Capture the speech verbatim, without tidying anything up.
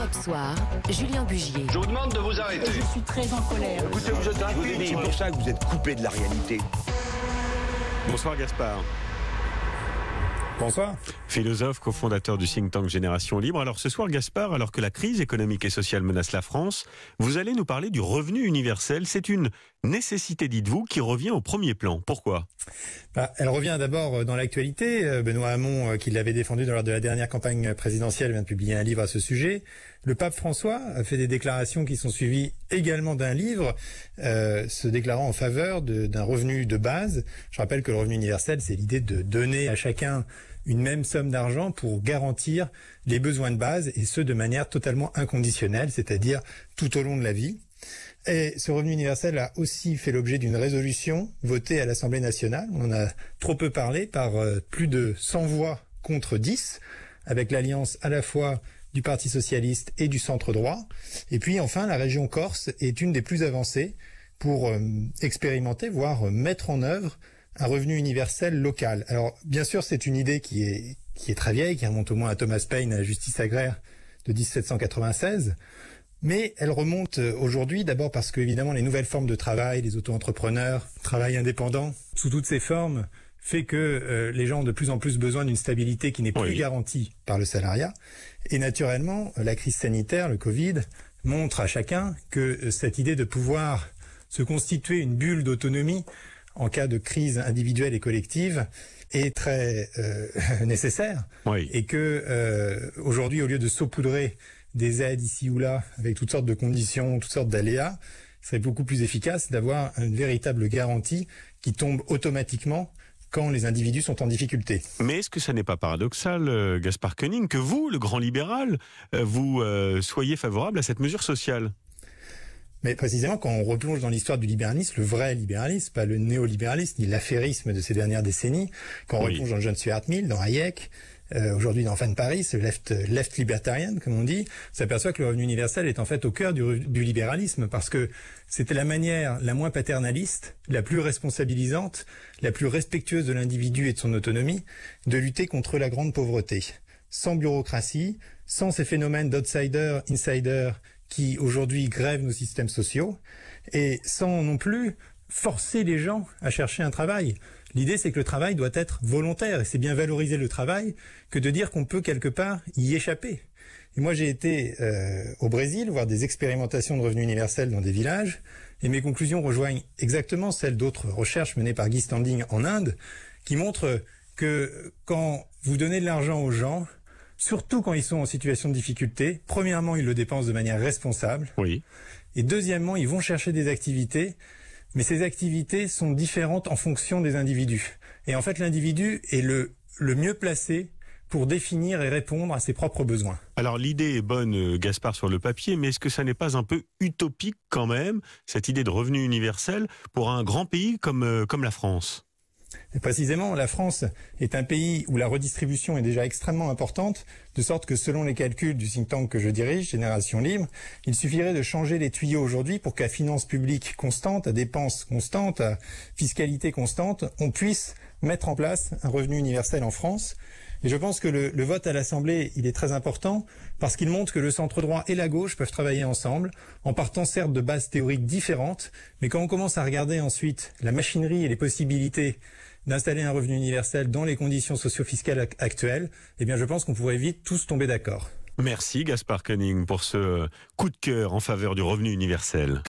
Europe Soir, Julien Bugier. Je vous demande de vous arrêter. Je suis très en colère. Écoutez, vous êtes un C'est pour ça que vous êtes coupé de la réalité. Bonsoir Gaspard. Bonsoir. Philosophe, cofondateur du think tank Génération Libre. Alors ce soir Gaspard, alors que la crise économique et sociale menace la France, vous allez nous parler du revenu universel. C'est une nécessité, dites-vous, qui revient au premier plan. Pourquoi ? Bah, elle revient d'abord dans l'actualité. Benoît Hamon, qui l'avait défendu lors de la dernière campagne présidentielle, vient de publier un livre à ce sujet. Le pape François a fait des déclarations qui sont suivies également d'un livre, euh, se déclarant en faveur de, d'un revenu de base. Je rappelle que le revenu universel, c'est l'idée de donner à chacun une même somme d'argent pour garantir les besoins de base, et ce de manière totalement inconditionnelle, c'est-à-dire tout au long de la vie. Et ce revenu universel a aussi fait l'objet d'une résolution votée à l'Assemblée nationale. On en a trop peu parlé, par euh, plus de cent voix contre dix, avec l'alliance à la fois du Parti socialiste et du centre droit. Et puis enfin, la région Corse est une des plus avancées pour euh, expérimenter, voire euh, mettre en œuvre un revenu universel local. Alors, bien sûr, c'est une idée qui est, qui est très vieille, qui remonte au moins à Thomas Paine, à la justice agraire de dix-sept cent quatre-vingt-seize. Mais elle remonte aujourd'hui d'abord parce que, évidemment, les nouvelles formes de travail, les auto-entrepreneurs, travail indépendant, sous toutes ces formes, fait que euh, les gens ont de plus en plus besoin d'une stabilité qui n'est plus oui. garantie par le salariat. Et naturellement, la crise sanitaire, le Covid, montre à chacun que euh, cette idée de pouvoir se constituer une bulle d'autonomie en cas de crise individuelle et collective est très euh, nécessaire. Oui. Et que euh, aujourd'hui, au lieu de saupoudrer des aides ici ou là, avec toutes sortes de conditions, toutes sortes d'aléas, il serait beaucoup plus efficace d'avoir une véritable garantie qui tombe automatiquement quand les individus sont en difficulté. Mais est-ce que ça n'est pas paradoxal, euh, Gaspard Koenig, que vous, le grand libéral, euh, vous euh, soyez favorable à cette mesure sociale ? Mais précisément, quand on replonge dans l'histoire du libéralisme, le vrai libéralisme, pas le néolibéralisme, ni l'affairisme de ces dernières décennies, quand on oui. replonge dans John Stuart Mill, dans Hayek, euh, aujourd'hui dans Fan Paris, le left, left libertarian, comme on dit, on s'aperçoit que le revenu universel est en fait au cœur du, du libéralisme, parce que c'était la manière la moins paternaliste, la plus responsabilisante, la plus respectueuse de l'individu et de son autonomie, de lutter contre la grande pauvreté. Sans bureaucratie, sans ces phénomènes d'outsider, insider, qui aujourd'hui grèvent nos systèmes sociaux, et sans non plus forcer les gens à chercher un travail. L'idée, c'est que le travail doit être volontaire, et c'est bien valoriser le travail que de dire qu'on peut quelque part y échapper. Et moi, j'ai été euh, au Brésil voir des expérimentations de revenu universel dans des villages, et mes conclusions rejoignent exactement celles d'autres recherches menées par Guy Standing en Inde, qui montrent que quand vous donnez de l'argent aux gens, surtout quand ils sont en situation de difficulté, premièrement, ils le dépensent de manière responsable. Oui. Et deuxièmement, ils vont chercher des activités, mais ces activités sont différentes en fonction des individus. Et en fait, l'individu est le, le mieux placé pour définir et répondre à ses propres besoins. Alors l'idée est bonne, Gaspard, sur le papier, mais est-ce que ça n'est pas un peu utopique quand même, cette idée de revenu universel, pour un grand pays comme, euh, comme la France ? Et précisément, la France est un pays où la redistribution est déjà extrêmement importante, de sorte que selon les calculs du think tank que je dirige, Génération Libre, il suffirait de changer les tuyaux aujourd'hui pour qu'à finances publiques constantes, à dépenses constantes, à fiscalité constante, on puisse mettre en place un revenu universel en France. Et je pense que le, le vote à l'Assemblée, il est très important parce qu'il montre que le centre droit et la gauche peuvent travailler ensemble, en partant certes de bases théoriques différentes, mais quand on commence à regarder ensuite la machinerie et les possibilités d'installer un revenu universel dans les conditions socio-fiscales actuelles, eh bien je pense qu'on pourrait vite tous tomber d'accord. Merci Gaspard Koenig pour ce coup de cœur en faveur du revenu universel.